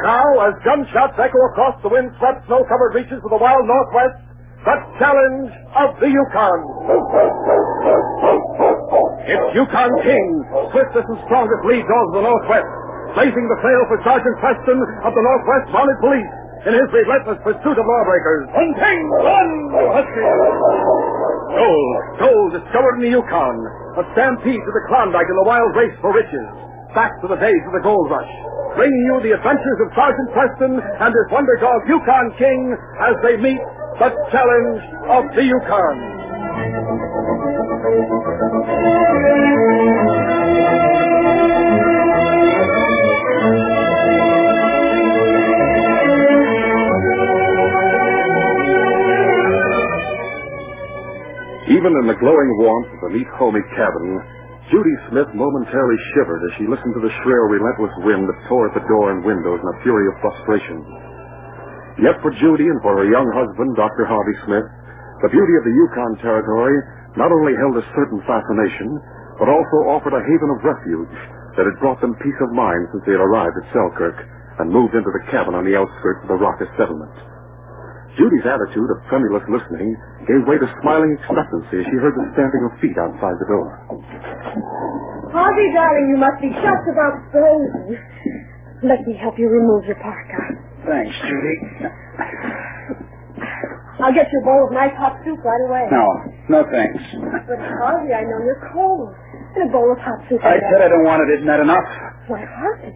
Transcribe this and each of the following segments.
Now, as gunshots echo across the wind-swept, snow-covered reaches of the wild Northwest, the challenge of the Yukon. It's Yukon King, swiftest and strongest lead dog of the Northwest, blazing the trail for Sergeant Preston of the Northwest Mounted Police in his relentless pursuit of lawbreakers. Run, King, run! Husky! Gold discovered in the Yukon. A stampede to the Klondike in the wild race for riches. Back to the days of the gold rush. Bringing you the adventures of Sergeant Preston and his wonder dog Yukon King as they meet the challenge of the Yukon. Even in the glowing warmth of the neat, homey cabin, Judy Smith momentarily shivered as she listened to the shrill, relentless wind that tore at the door and windows in a fury of frustration. Yet for Judy and for her young husband, Dr. Harvey Smith, the beauty of the Yukon Territory not only held a certain fascination, but also offered a haven of refuge that had brought them peace of mind since they had arrived at Selkirk and moved into the cabin on the outskirts of the Rockus settlement. Judy's attitude of tremulous listening gave way to smiling expectancy as she heard the stamping of feet outside the door. Harvey, darling, you must be just about frozen. Let me help you remove your parka. Thanks, Judy. I'll get you a bowl of nice hot soup right away. No thanks. But, Harvey, I know you're cold. And a bowl of hot soup. I said I don't want it. Isn't that enough? Why, Harvey?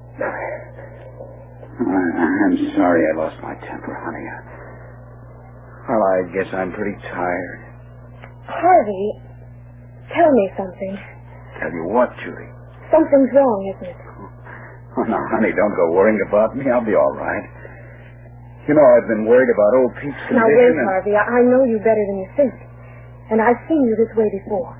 I'm sorry I lost my temper, honey. Well, I guess I'm pretty tired. Harvey, tell me something. Tell you what, Judy? Something's wrong, isn't it? Oh, no, honey, don't go worrying about me. I'll be all right. You know, I've been worried about old Pete's condition. Now, wait, Harvey. I know you better than you think. And I've seen you this way before.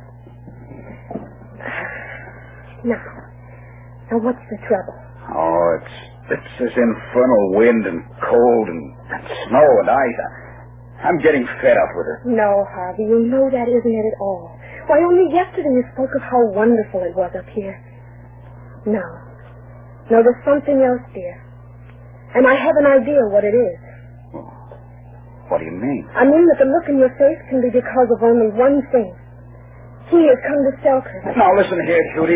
Now, what's the trouble? Oh, it's this infernal wind and cold and snow and ice. I'm getting fed up with it. No, Harvey, you know that isn't it at all. Why, only yesterday you spoke of how wonderful it was up here. No, there's something else, dear. And I have an idea what it is. Well, what do you mean? I mean that the look in your face can be because of only one thing. He has come to Selkirk. Now, listen here, Judy,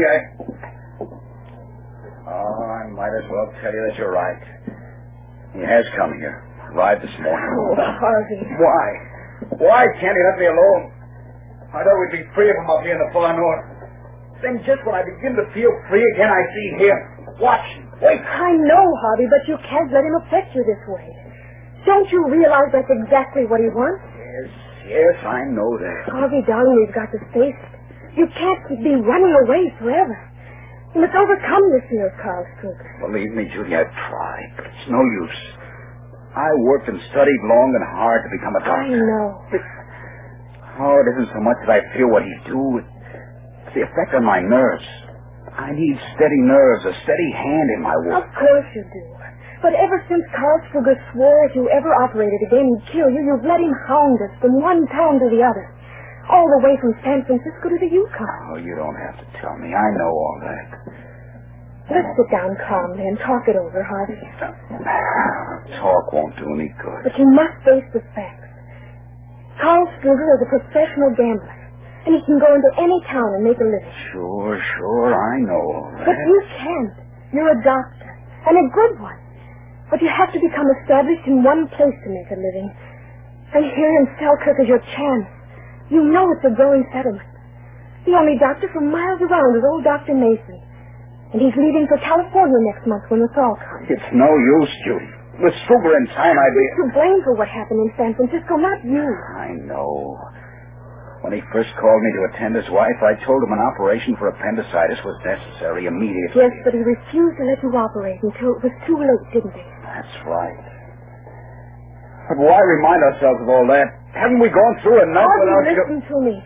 I might as well tell you that you're right. He has come here. Arrived this morning. Oh, Harvey. Why? Why can't he let me alone? I thought we'd be free of him up here in the far north. Then just when I begin to feel free again, I see him. Watching. Wait. I know, Harvey, but you can't let him affect you this way. Don't you realize that's exactly what he wants? Yes, I know that. Harvey, darling, we've got to face it. You can't be running away forever. You must overcome this fear of Carl Struger. Believe me, Judy, I've tried, but it's no use. I worked and studied long and hard to become a doctor. I know. It isn't so much that I feel what he's doing. It's the effect on my nerves. I need steady nerves, a steady hand in my work. Of course you do. But ever since Carl Struger swore if you ever operated again he'd kill you, you've let him hound us from one town to the other. All the way from San Francisco to the Yukon. Oh, you don't have to tell me. I know all that. Let's sit down calmly and talk it over, Harvey. Talk won't do any good. But you must face the facts. Carl Struger is a professional gambler, and he can go into any town and make a living. Sure, I know all that. But you can't. You're a doctor, and a good one. But you have to become established in one place to make a living. And here in Selkirk is your chance. You know it's a growing settlement. The only doctor for miles around is old Dr. Mason. And he's leaving for California next month when the thaw comes. It's no use, Judy. With Struger in time, I'd be... He's to blame for what happened in San Francisco, not you. I know. When he first called me to attend his wife, I told him an operation for appendicitis was necessary immediately. Yes, but he refused to let you operate until it was too late, didn't he? That's right. But why remind ourselves of all that? Haven't we gone through enough without... Listen to me.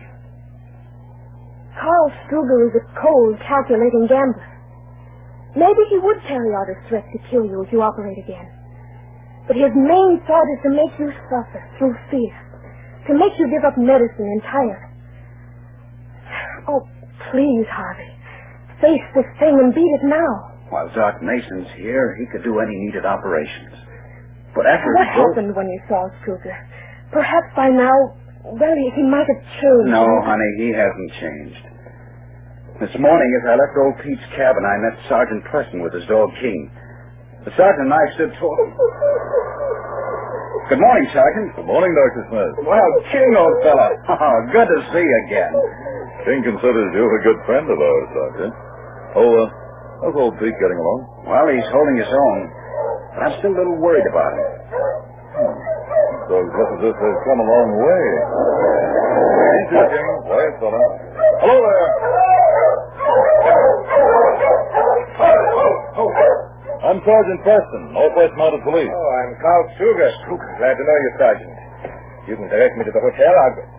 Carl Struger is a cold, calculating gambler. Maybe he would carry out a threat to kill you if you operate again. But his main thought is to make you suffer through fear. To make you give up medicine entirely. Oh, please, Harvey. Face this thing and beat it now. While Doc Mason's here, he could do any needed operations. But after What happened when you saw Struger? Perhaps by now, well, he might have changed. No, honey, he hasn't changed. This morning, as I left old Pete's cabin, I met Sergeant Preston with his dog, King. The sergeant and I stood talking. Good morning, Sergeant. Good morning, Dr. Smith. Well, King, old fella. Good to see you again. King considers you a good friend of ours, Doctor. How's old Pete getting along? Well, he's holding his own, but I'm still a little worried about him. So it looks as if they've come a long way. Easy, King. Quiet, fella. Hello there. I'm Sergeant Preston, Northwest Mounted Police. Oh, I'm Carl Struger. Glad to know you, Sergeant. You can direct me to the hotel. I'll go.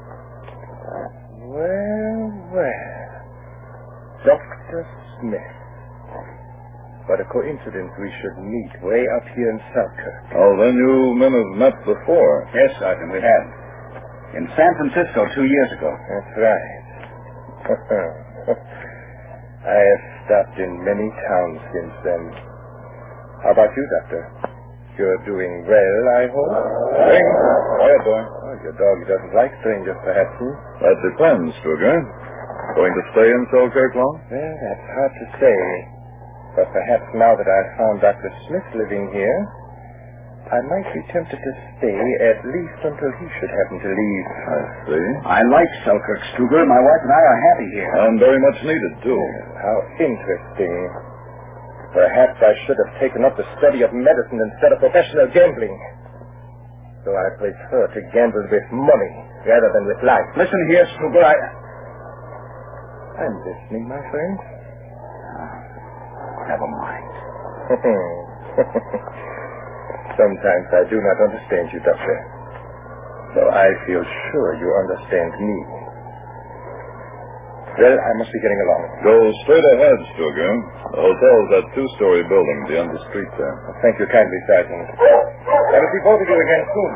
Well. Dr. Smith. What a coincidence we should meet way up here in Selkirk. Oh, then you men have met before. Yes, Sergeant, we have. In San Francisco 2 years ago. That's right. I have stopped in many towns since then. How about you, Doctor? You're doing well, I hope? King, quiet, boy. Oh, your dog doesn't like strangers, perhaps, That depends, Struger. Going to stay in Selkirk long? Well, that's hard to say. But perhaps now that I've found Dr. Smith living here, I might be tempted to stay at least until he should happen to leave. I see. I like Selkirk, Struger. My wife and I are happy here. And very much needed, too. How interesting. Perhaps I should have taken up the study of medicine instead of professional gambling. So I prefer to gamble with money rather than with life. Listen here, Struger. I'm listening, my friend. Never mind. Sometimes I do not understand you, Doctor. Though I feel sure you understand me. Well, I must be getting along. Go straight ahead, Struger. The hotel's that two-story building beyond the street there. Thank you kindly, Sergeant. I will see both of you again soon.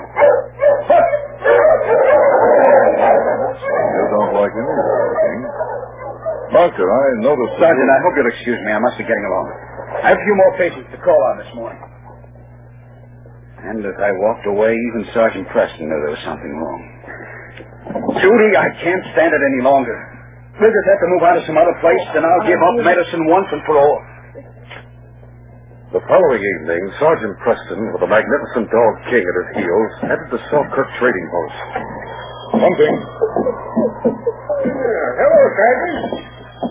You don't like him, King. Doctor, I noticed... Sergeant, I hope you'll excuse me. I must be getting along. I have a few more patients to call on this morning. And as I walked away, even Sergeant Preston knew there was something wrong. Judy, I can't stand it any longer. We'll just have to move on to some other place, then I'll give up medicine once and for all. The following evening, Sergeant Preston, with a magnificent dog King at his heels, entered the Selkirk trading post. Hunting. Hello, Sergeant.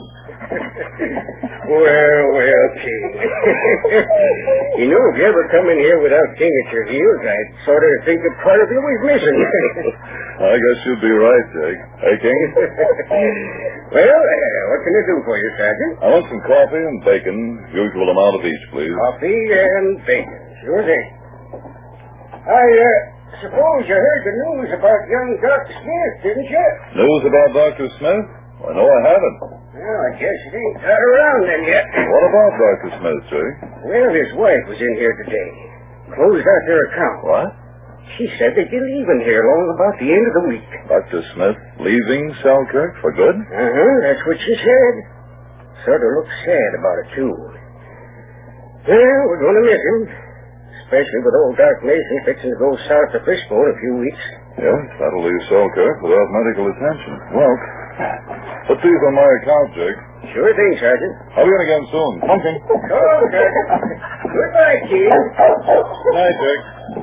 Well, King. You know, if you ever come in here without King at your heels, I'd sort of think that part of you was missing. I guess you'd be right, Jake. Hey, King? Well, what can I do for you, Sergeant? I want some coffee and bacon, usual amount of each, please. Coffee and bacon. Sure thing. I suppose you heard the news about young Dr. Smith, didn't you? News about Dr. Smith? Well, no, I haven't. Well, I guess it ain't got around then yet. What about Dr. Smith, Jake? Well, his wife was in here today. Closed out their account. What? She said they'd be leaving here long about the end of the week. Dr. Smith leaving Selkirk for good? That's what she said. Sort of looked sad about it, too. Well, we're going to miss him. Especially with old Doc Mason fixing to go south to Frisco in a few weeks. Yes, that'll leave Selkirk without medical attention. Well, put these on my account, Jake. Sure thing, Sergeant. I'll be in again soon. Pumpkin. So long, Sergeant. Goodbye, King. Good night, Jake.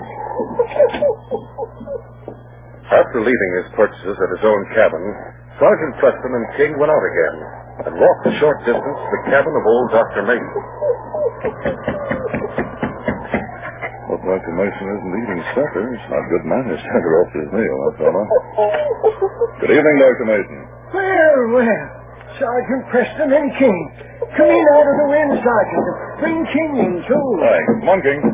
After leaving his purchases at his own cabin, Sergeant Preston and King went out again and walked a short distance to the cabin of old Dr. Mason. Well, Dr. Mason isn't eating supper. It's not good manners to interrupt his meal, that fellow. Good evening, Dr. Mason. Well. Sergeant Preston and King. Come in out of the wind, Sergeant. Bring King in, too. Hi. Come on, King.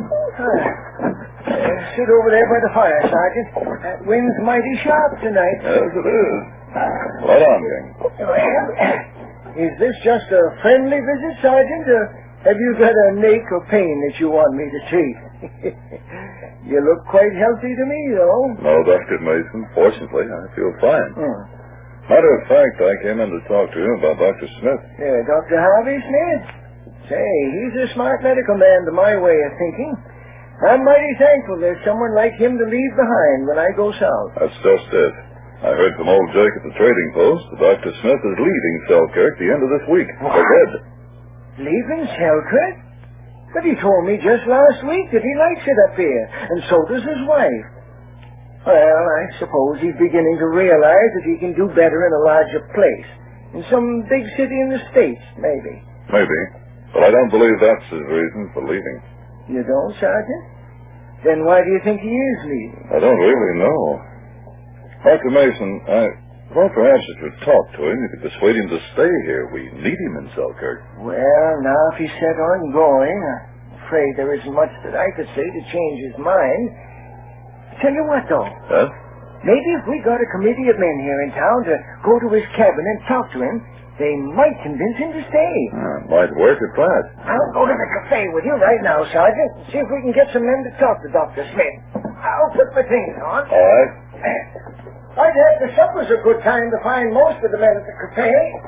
Sit over there by the fire, Sergeant. That wind's mighty sharp tonight. Yes, it is. Right on, King. Well, is this just a friendly visit, Sergeant, or have you got a ache or pain that you want me to treat? You look quite healthy to me, though. No, Dr. Mason. Fortunately, I feel fine. Matter of fact, I came in to talk to you about Dr. Smith. Dr. Harvey Smith? Say, he's a smart medical man to my way of thinking. I'm mighty thankful there's someone like him to leave behind when I go south. That's just it. I heard from old Jake at the trading post that Dr. Smith is leaving Selkirk the end of this week. For good. Leaving Selkirk? But he told me just last week that he likes it up here, and so does his wife. Well, I suppose he's beginning to realize that he can do better in a larger place. In some big city in the States, maybe. Maybe. But I don't believe that's his reason for leaving. You don't, Sergeant? Then why do you think he is leaving? I don't really know. Dr. Mason, I thought perhaps if you'd talk to him, you could persuade him to stay here. We need him in Selkirk. Well, now if he's set on going, I'm afraid there isn't much that I could say to change his mind. Tell you what, though. Huh? Maybe if we got a committee of men here in town to go to his cabin and talk to him, they might convince him to stay. Might work at that. I'll go to the cafe with you right now, Sergeant, and see if we can get some men to talk to Dr. Smith. I'll put my things on. All right. I'd have the supper's a good time to find most of the men at the cafe.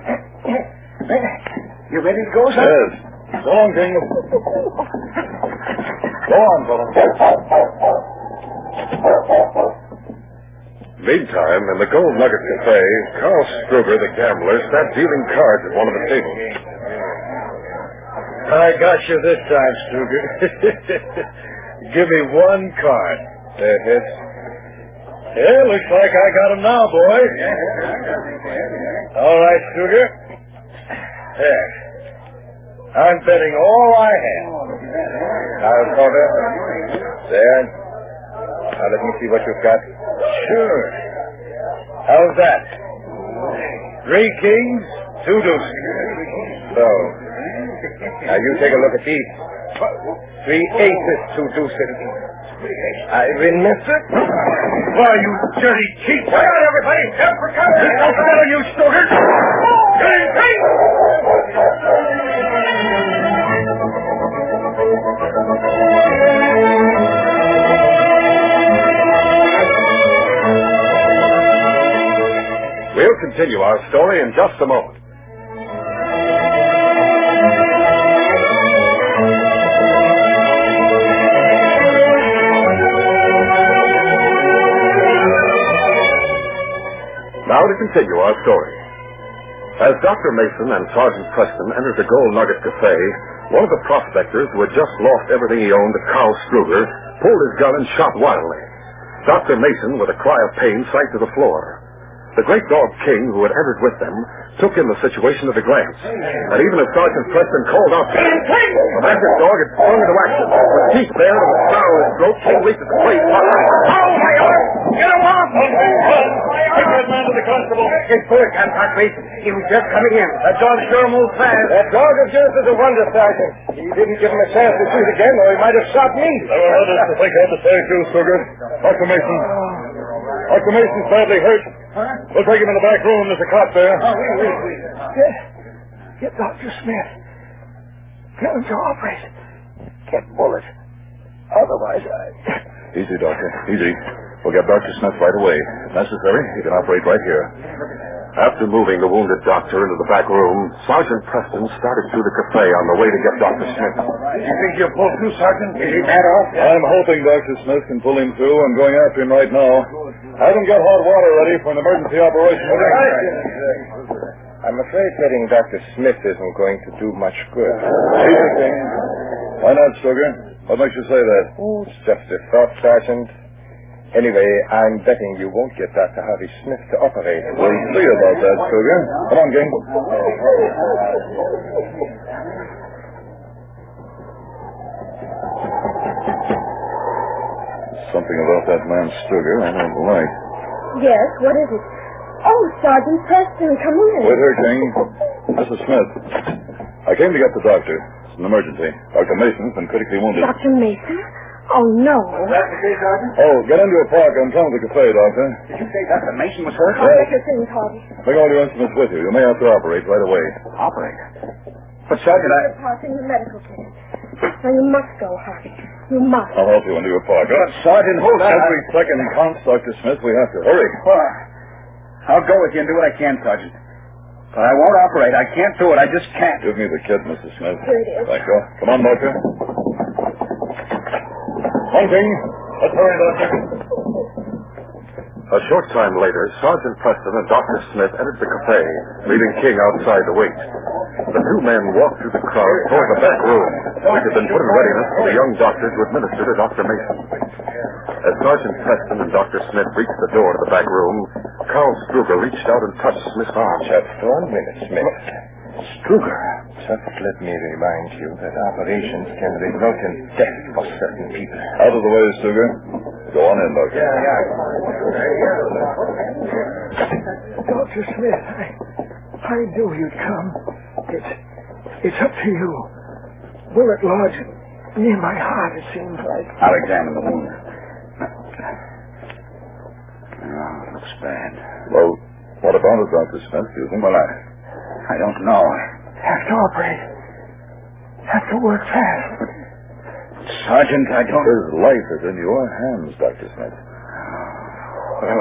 You ready to go, sir? Yes. So long, King. Go on, fella. Meantime, in the Gold Nugget Cafe, Carl Struger, the gambler, sat dealing cards at one of the tables. I got you this time, Struger. Give me one card. There, hits. Yeah, looks like I got him now, boys. All right, Struger. There. I'm betting all I have. I'll cover. There. Now let me see what you've got. Sure. How's that? 3 kings, 2 deuces. So, now you take a look at these. 3 aces, 2 deuces. I win, mister? Why, you dirty cheat! Why not, everybody? Help for cover! Don't settle, you Struger! We'll continue our story in just a moment. Now to continue our story. As Dr. Mason and Sergeant Preston entered the Gold Nugget Cafe, one of the prospectors who had just lost everything he owned to Carl Struger pulled his gun and shot wildly. Dr. Mason, with a cry of pain, sank to the floor. The great dog King, who had entered with them, took in the situation at a glance. And even as Sergeant Preston called out, the mastiff dog had sprung into action. With teeth bared and a snarl in his throat, King leaped at the plate. Get him off! Take that man to the constable. His bullet gun, Buckley. He was just coming in. That dog sure moved fast. That dog of yours is a wonder, Sergeant. He didn't give him a chance to shoot again, or he might have shot me. There were others to think had to say, too, Struger. Dr. Mason. Dr. Mason's badly hurt. Huh? We'll take him in the back room. There's a cot there. Get Dr. Smith. Get him to operate. Get Bullet. Otherwise, Easy, Doctor. Easy. We'll get Dr. Smith right away. If necessary, he can operate right here. After moving the wounded doctor into the back room, Sergeant Preston started through the cafe on the way to get Dr. Smith. You think you'll pull through, Sergeant? is he bad off? I'm hoping Dr. Smith can pull him through. I'm going after him right now. Have him get hot water ready for an emergency operation. I'm afraid getting Dr. Smith isn't going to do much good. Easy, King. Why not, Struger? What makes you say that? Oh, it's just a thought, Sergeant. Anyway, I'm betting you won't get Dr. Harvey Smith to operate. We'll see about that, Struger. Come on, King. Something about that man Struger I don't like. Yes, what is it? Oh, Sergeant Preston, come in. Wait here, King. Mrs. Smith. I came to get the doctor. It's an emergency. Dr. Mason's been critically wounded. Dr. Mason? Oh, no. That's the case, Sergeant? Oh, get into a park in front of the cafe, Doctor. Did you say Dr. Mason was hurt? I'll get your things, Harvey. Bring all your instruments with you. You may have to operate right away. Operate? But, Sergeant, You're passing the medical kit. Now, you must go, Harvey. You must. I'll help you into your park. But, Sergeant, hold on. Every second counts, Dr. Smith. We have to hurry. Well, I'll go with you and do what I can, Sergeant. But I won't operate. I can't do it. I just can't. Give me the kit, Mrs. Smith. Here it is. Thank you. Come on, Doctor. One thing. Let's hurry, Doctor. A short time later, Sergeant Preston and Dr. Smith entered the cafe, leaving King outside to wait. The two men walked through the crowd toward the back room, which had been put in readiness for the young doctor to administer to Dr. Mason. As Sergeant Preston and Dr. Smith reached the door to the back room, Carl Struger reached out and touched Smith's arm. Just 1 minute, Smith. Struger. Just let me remind you that operations can result in death for certain people. Out of the way, Stuger. Go on in, Doctor. Dr. Smith, I knew you'd come. It's up to you. Bullet lodged near my heart, it seems like. I'll examine the wound. Oh, it looks bad. Well, what about it, Dr. Smith? Do you think? Well, I don't know. Have to operate. Have to work fast. Sergeant, I don't... His life is in your hands, Dr. Smith. Well,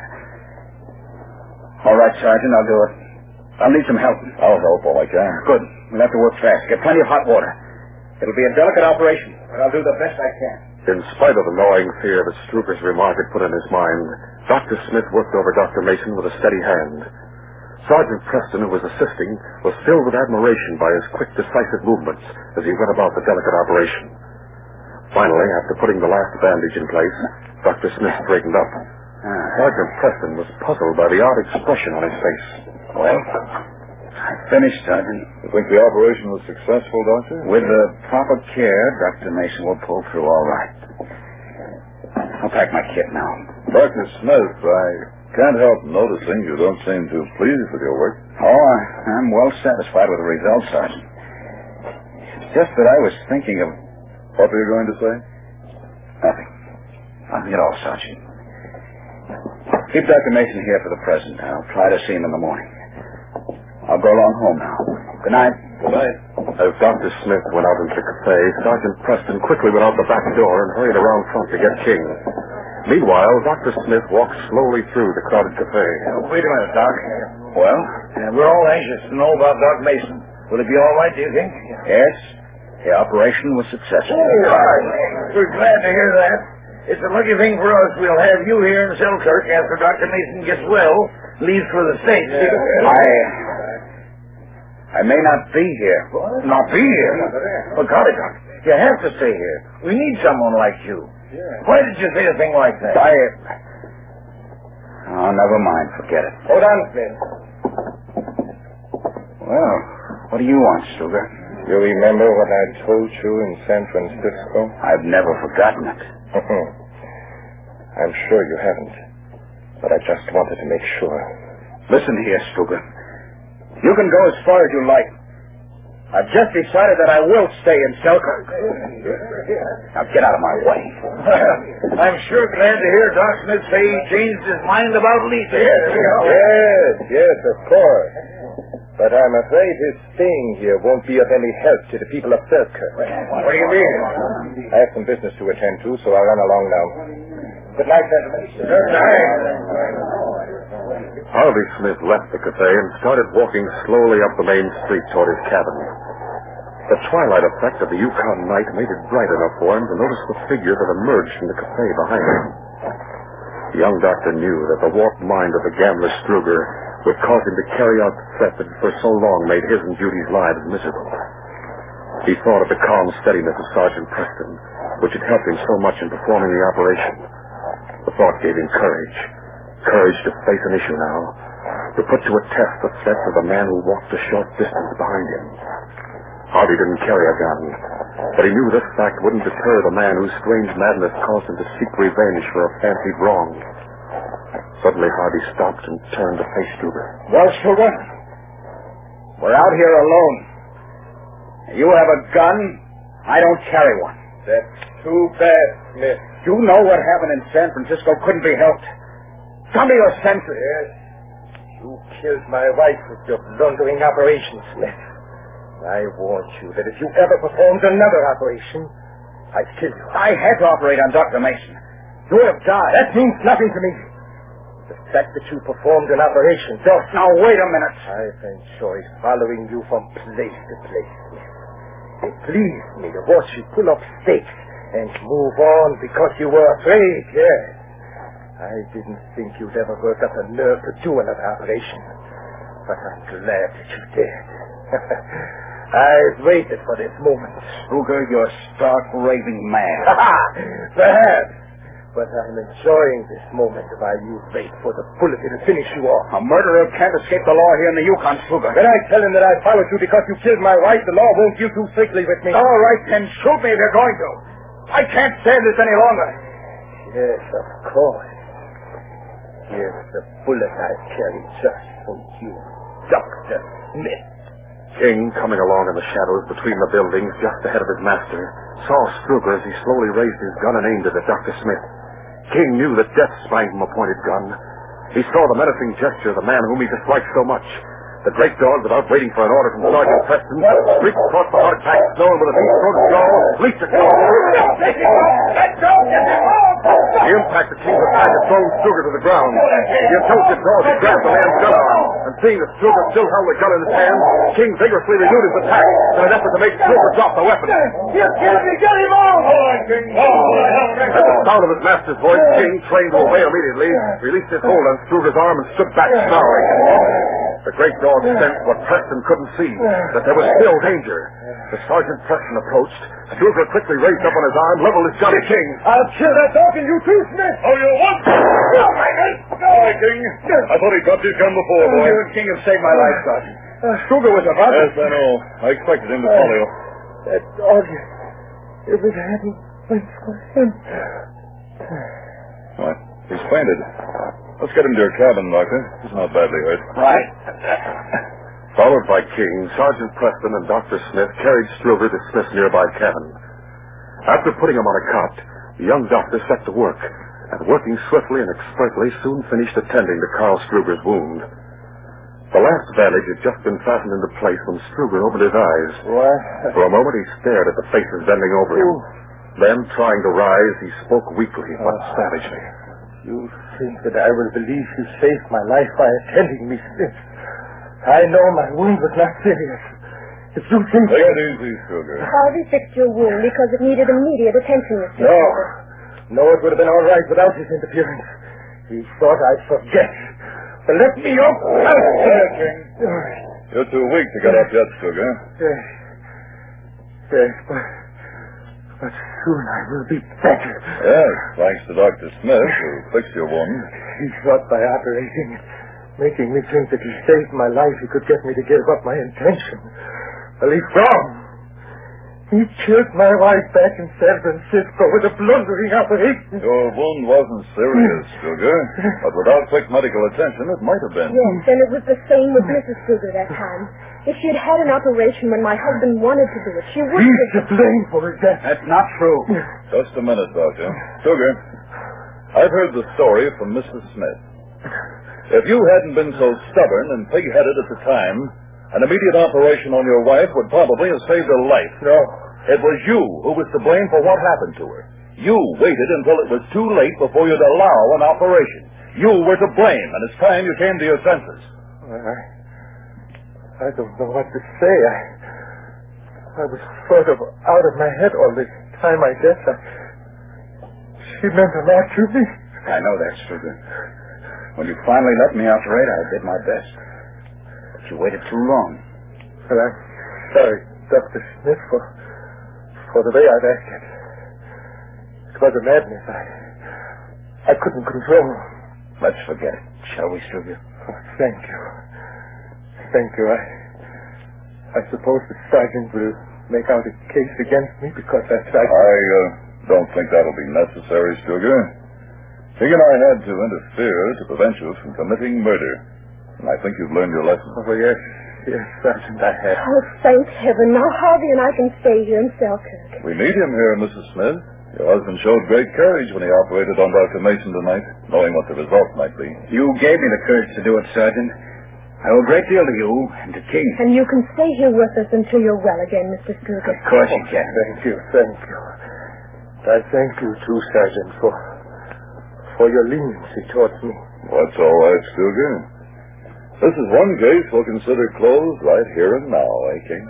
All right, Sergeant, I'll do it. I'll need some help. I'll help all I can. Good. We'll have to work fast. Get plenty of hot water. It'll be a delicate operation, but I'll do the best I can. In spite of the gnawing fear that Struger's remark had put in his mind, Dr. Smith worked over Dr. Mason with a steady hand. Sergeant Preston, who was assisting, was filled with admiration by his quick, decisive movements as he went about the delicate operation. Finally, after putting the last bandage in place, Dr. Smith straightened up. Sergeant Preston was puzzled by the odd expression on his face. Well, I finished, Sergeant. You think the operation was successful, Doctor? With the proper care, Dr. Mason will pull through all right. I'll pack my kit now. Dr. Smith, I can't help noticing you don't seem too pleased with your work. Oh, I'm well satisfied with the results, Sergeant. It's just that I was thinking of... What were you going to say? Nothing. Nothing at all, Sergeant. Keep Dr. Mason here for the present. I'll try to see him in the morning. I'll go along home now. Good night. Good night. As Dr. Smith went out into the cafe, Sergeant Preston quickly went out the back door and hurried around front to get King. Meanwhile, Dr. Smith walked slowly through the crowded cafe. Wait a minute, Doc. Well? We're all anxious to know about Doc Mason. Will it be all right, do you think? Yes. The operation was successful. We're glad to hear that. It's a lucky thing for us we'll have you here in Selkirk after Dr. Mason gets well, leaves for the States. I may not be here. What? Not be here? Well, golly, Doc, you have to stay here. We need someone like you. Why did you say a thing like that? Oh, never mind. Forget it. Hold on, Smith. Well, what do you want, Struger? You remember what I told you in San Francisco? I've never forgotten it. I'm sure you haven't. But I just wanted to make sure. Listen here, Struger. You can go as far as you like. I've just decided that I will stay in Selkirk. Now get out of my way. I'm sure glad to hear Doc Smith say he changed his mind about leaving. Yes, of course. But I'm afraid his staying here won't be of any help to the people of Selkirk. What do you mean? I have some business to attend to, so I'll run along now. Good night, gentlemen. Good night. Harvey Smith left the cafe and started walking slowly up the main street toward his cabin. The twilight effect of the Yukon night made it bright enough for him to notice the figure that emerged from the cafe behind him. The young doctor knew that the warped mind of the gambler Struger would cause him to carry out the threat that for so long made his and Judy's lives miserable. He thought of the calm steadiness of Sergeant Preston, which had helped him so much in performing the operation. The thought gave him courage. Courage to face an issue now, to put to a test the threats of the man who walked a short distance behind him. Harvey didn't carry a gun, but he knew this fact wouldn't deter the man whose strange madness caused him to seek revenge for a fancied wrong. Suddenly Harvey stopped and turned to face Struger. Well, Struger, we're out here alone. You have a gun. I don't carry one. That's too bad, Smith. You know what happened in San Francisco couldn't be helped. Come to your senses. Yes. You killed my wife with your blundering operation, Smith. I warned you that if you ever performed another operation, I'd kill you. I had to operate on Dr. Mason. You would have died. That means nothing to me. The fact that you performed an operation just... Now, wait a minute. I've enjoyed following you from place to place. It pleased me to watch you pull up stakes and move on because you were afraid, yes. I didn't think you'd ever work up the nerve to do another operation. But I'm glad that you did. I've waited for this moment. Struger, you're stark raving mad. Perhaps. But I'm enjoying this moment while you wait for the bullet to finish you off. A murderer can't escape the law here in the Yukon, Struger. When I tell him that I followed you because you killed my wife, the law won't deal too strictly with me. All right, then shoot me if you're going to. I can't stand this any longer. Yes, of course. Here's the bullet I carried just for you, Dr. Smith. King, coming along in the shadows between the buildings just ahead of his master, saw Struger as he slowly raised his gun and aimed it at Dr. Smith. King knew that death sprang from a pointed gun. He saw the menacing gesture of the man whom he disliked so much. The great dog, without waiting for an order from Sergeant Preston, streaked across the hard-packed snow and with a deep-throated growl, leaped across. The impact of King's attack had thrown Struger to the ground. The intelligent dog had grabbed the man's gun arm, and seeing that Struger still held the gun in his hand, King vigorously renewed his attack in an effort to make Struger drop the weapon. You killed me! Get him off! At the sound of his master's voice, King, trained to obey immediately, released his hold on Struger's arm and stood back snarling. The great dog sensed what Preston couldn't see, that there was still danger. As Sergeant Preston approached, Struger quickly raised up on his arm, leveled his gun at King. I'll kill that dog and you too, Smith! Oh, you what? Hi, King. I thought he dropped his gun before, boy. You and King have saved my life, Sergeant. Struger was about to... Yes, I know. I expected him to follow you. That dog, if it hadn't been for him... What? He's fainted. Let's get him to your cabin, Doctor. He's not badly hurt. Right. Followed by King, Sergeant Preston and Dr. Smith carried Struger to Smith's nearby cabin. After putting him on a cot, the young doctor set to work, and working swiftly and expertly, soon finished attending to Carl Struger's wound. The last bandage had just been fastened into place when Struger opened his eyes. What? For a moment he stared at the faces bending over him. Then, trying to rise, he spoke weakly but savagely. You think that I will believe you saved my life by attending me, Smith? I know my wound was not serious. If you think... Take it easy, Struger. Harvey fixed your wound because it needed immediate attention, Mr. No. Struger. No, it would have been all right without his interference. He thought I'd forget. But let me up. King. You're too weak to get up yet, Struger. Yes. Yes, but soon I will be better. Yes, thanks to Dr. Smith, who fixed your wound. He thought by operating, making me think that he saved my life, he could get me to give up my intention. Well, he's wrong. He killed my wife back in San Francisco with a blundering operation. Your wound wasn't serious, Struger, but without quick medical attention, it might have been. Yes, and it was the same with Mrs. Struger that time. If she had had an operation when my husband wanted to do it, she would He's to blame for his death. That's not true. Just a minute, Doctor. Struger, I've heard the story from Mrs. Smith. If you hadn't been so stubborn and pig-headed at the time, an immediate operation on your wife would probably have saved her life. No. It was you who was to blame for what happened to her. You waited until it was too late before you'd allow an operation. You were to blame, and it's time you came to your senses. I don't know what to say. I was sort of out of my head all this time, I guess. She meant a lot to me. I know that, Struger. When you finally let me operate, I did my best. But you waited too long. Well, I'm sorry, Dr. Smith, for the way I've acted. It was a madness. I couldn't control. Let's forget it, shall we, Struger? Oh, thank you. Thank you. I suppose the sergeant will make out a case against me because I tried... I don't think that'll be necessary, Struger. He and I had to interfere to prevent you from committing murder. And I think you've learned your lesson. Oh, yes. Yes, Sergeant, I have. Oh, thank heaven. Now Harvey and I can stay here in Selkirk. We need him here, Mrs. Smith. Your husband showed great courage when he operated on Dr. Mason tonight, knowing what the result might be. You gave me the courage to do it, Sergeant. I owe a great deal to you and to King. And you can stay here with us until you're well again, Mr. Struger. Of course you can. Thank you, thank you. I thank you, too, Sergeant, for your leniency towards me. That's all right, Stuger. This is one case we'll consider closed right here and now, King?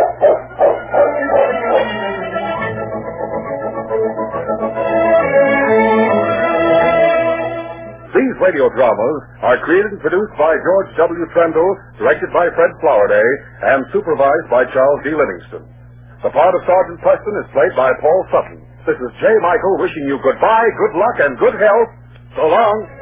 These radio dramas are created and produced by George W. Trendle, directed by Fred Flowerday, and supervised by Charles D. Livingston. The part of Sergeant Preston is played by Paul Sutton. This is J. Michael wishing you goodbye, good luck, and good health. So long.